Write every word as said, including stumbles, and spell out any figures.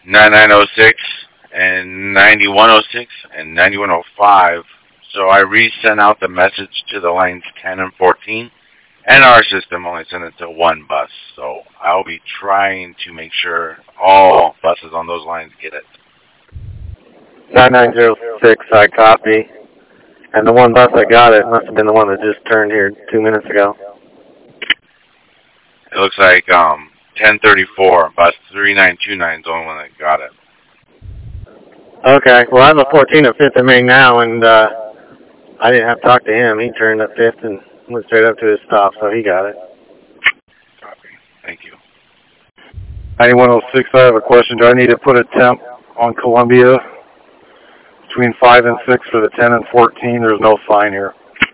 ninety-nine oh six and ninety-one oh six and ninety-one oh five. So I resent out the message to the lines ten and fourteen, and our system only sent it to one bus. So I'll be trying to make sure all buses on those lines get it. nine nine zero six, I copy. And the one bus that got it must have been the one that just turned here two minutes ago. It looks like um, ten thirty-four, bus three nine two nine is the only one that got it. Okay, well I have a fourteen at fifth and Main now, and uh, I didn't have to talk to him. He turned up fifth and went straight up to his stop, so he got it. Copy. Thank you. ninety-one oh six, I have a question. Do I need to put a temp on Columbia between five and six for the ten and fourteen? There's no sign here.